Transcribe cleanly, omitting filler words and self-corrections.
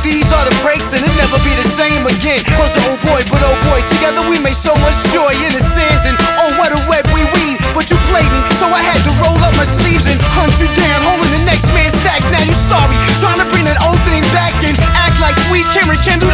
these are the breaks and it'll never be the same again. Was an old boy, but oh boy, together we made so much joy in the sands. And oh, what a web we weave, but you played me, so I had to roll up my sleeves and hunt you down, holding the next man's stacks. Now you sorry, trying to bring that old thing back and act like we can rekindle